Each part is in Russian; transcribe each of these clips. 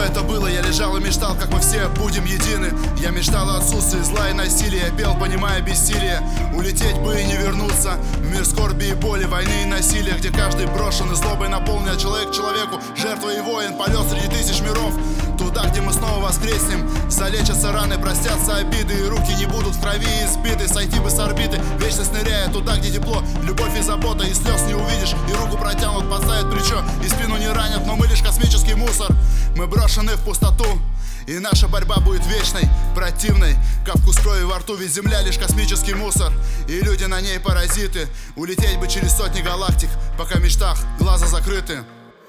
это было, я лежал и мечтал, как мы все будем едины. Я мечтал о отсутствии зла и насилия, я пел, понимая бессилие. Улететь бы и не вернуться в мир скорби и боли, войны и насилия, где каждый брошен и злобой наполнен. Человек человеку, жертва и воин, полет среди тысяч миров. Туда, где мы снова воскреснем, залечатся раны, простятся обиды, и руки не будут в крови избиты. Сойти бы с орбиты, вечно ныряя туда, где тепло, любовь и забота, и слез не увидишь, и руку протянут, подставят плечо, и спину не ранят, но мы лишь космический мусор. Мы брошены в пустоту, и наша борьба будет вечной, противной, как вкус крови во рту, ведь земля лишь космический мусор, и люди на ней паразиты. Улететь бы через сотни галактик, пока в мечтах глаза закрыты.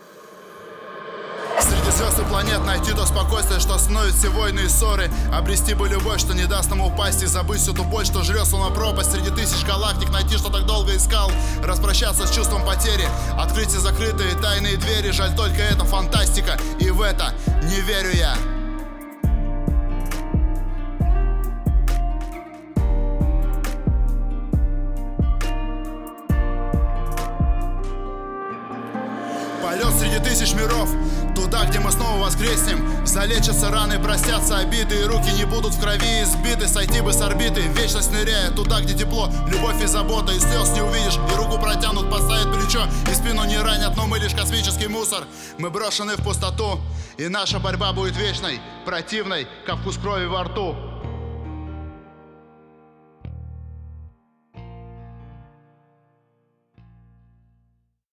Среди звезд и планет найти то спокойствие, что остановит все войны и ссоры. Обрести бы любовь, что не даст нам упасть, и забыть всю ту боль, что жрет словно пропасть. Среди тысяч галактик найти, что так долго искал, распрощаться с чувством потери, открыть все закрытые тайные двери. Жаль, только это фантастика, и в это не верю я. Полет среди тысяч миров, туда, где мы снова воскреснем. Залечатся раны, простятся обиды, и руки не будут в крови избиты. Сойти бы с орбиты, вечность ныряя туда, где тепло, любовь и забота, и слез не увидишь, и руку протянут, поставят плечо, и спину не ранят, но мы лишь космический мусор. Мы брошены в пустоту, и наша борьба будет вечной, противной, как вкус крови во рту.